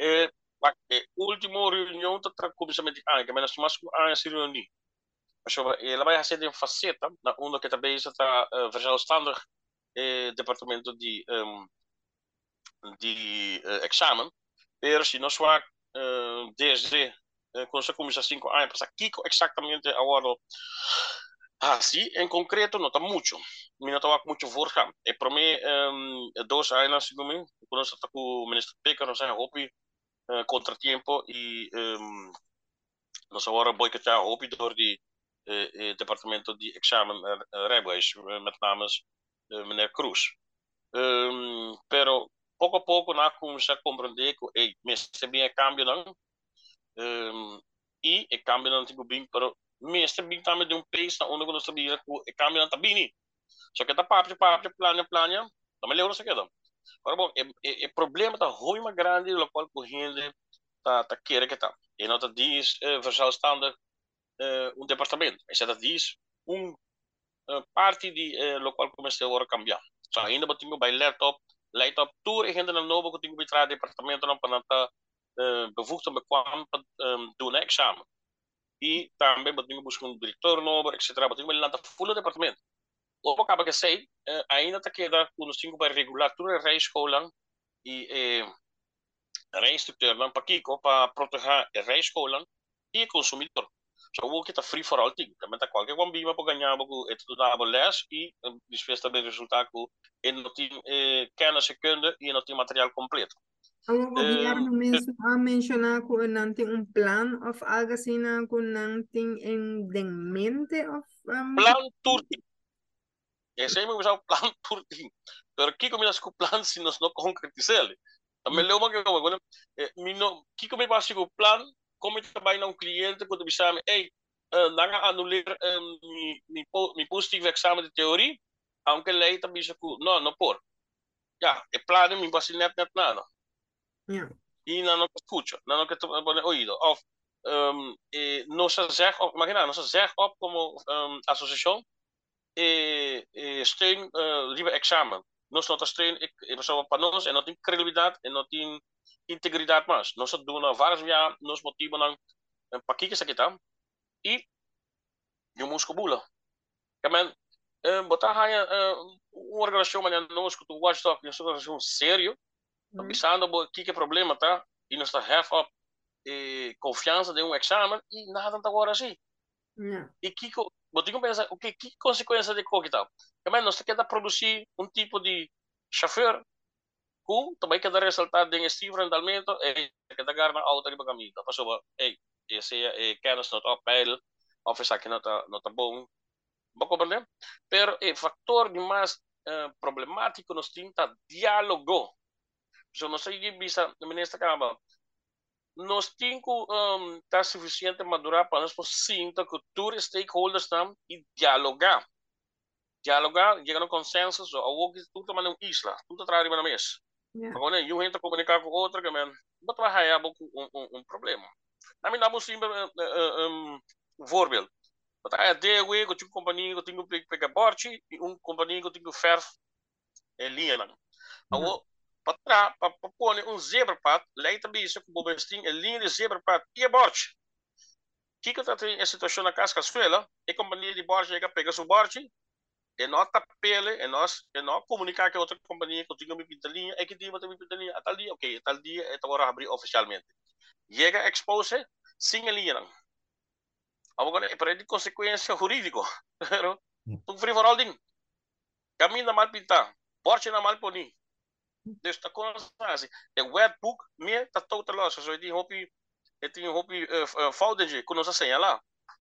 último reunião tá começamento de ano, que menos mais com ano se reunir. Mas ela vai fazer em faceta, na uma que também está verzelfstandig departamento de examen. Pero se nós vamos desde quando começa 5 anos, para aqui exatamente agora, sim, em concreto, não está muito. Não está muito força. E para mim, 2 anos, segundo quando está com o ministro Pecker, nós temos contratempo e nós agora boicotar hopi door die departamento de examen rijbewijs, met name meneer Cruz. Pero pouco a pouco nós começamos a compreender que mesmo bem é cambio não e é cambio não tipo bem, pero mesmo bem também de país na onde nós sabia que é cambio não tá bem. Só que tá papo plano, também lembra isso aqui não. Agora bom, problema tá ruim mais grande, o qual correndo tá querer que tá. E não tá diz verzelfstandig departamento. E se dat diz parte de local comecei a cambiar. So ainda botinho bij laptop tour e ainda não novo que tenho que entrar departamento não para estar bevoegd en bekwaam doen examen. E também botinho buscar diretor novo, etc. Botinho ele nada full departamento. Op acaba que sei ainda tá queda com os cinco para regular toda a rijscholen e rijinstructeur dan para Kiko para proteger a rijscholen e o consumidor. So ook het free for all thing. Também tá qualquer one bima para ganhar algo é tudo dá les e depois também resultado que não tem kennis e kunde e não tem material completo. Ang gobyerno mesmo a mencionar ko nanting un plan of algo assim na ko nanting en mente of Plan turting. Esse aí me usar o plan turting. Pero aqui começa com o plan se nós não concretizar. Também leu uma que eu mino que come passa com o plan como trabalha na um cliente quando me chama, ei, nanga anular mi positivo exame de teoria, aunque lei também se não por. Ja, é plano mi passa net nada. Yeah. E não escuta, não que pone ouído. Of não se zeg op, imagina, não se zeg op como associação steun liever examen. Nós não steun, ik zo para nós, e não tem credibilidade, e não tem integridade mais. Nós doen vários já, nós motivam para que isso aqui tá? E eu musco bula. Também botar aí uma organização mas nós que tu watchdog, nós uma organização sério, pensando que é problema tá? E nós está have up confiança de exame e nada tá agora assim. Yeah. E que botinho pensa, o que consequência de coquetel? Também nós quer produzir tipo de chauffeur que também quer resultado de estivo rendimento e quer dar na auto de caminho. Passou, esse kennis not op peil, of is aqui not bom. Vou compreender? Pero o fator de mais problemático nos tinta diálogo. So não sei que bisa ministra caramba. Nós temos que estar suficiente madurar para nós sinta que todos os stakeholders estão e dialogar. Dialogar, chegar a um consenso, ou que tudo também é uma isla, tudo trabalha na mesa. Agora, eu entro comunicar com outra, que man, vou trabalhar um problema. A mim dá um simples voorbeeld. Want hij deed weer, dat je compagnie, dat je pegar borte, e companhia que tem ferro linha. Agora, para pôr zebrapad, leidt bij isso que o besting linha de zebrapad e borte. Que está tem a situação na casca escola, e companhia de borte chega pega seu borte, e não tapele, e não comunicar com outra companhia que tem uma pintalinha, e que tem uma pintalinha, a tal dia, ok, a tal dia é agora abrir oficialmente. Chega expose, sem a linha. Agora, é para de consequência jurídica, pero um free for all ding. Caminho mal pintar, borte na mal poni. Dus dat kon assim. De wetboek meer dat totaal los. Zo die hopi, het die hopi fouten je kon ons asseñalar.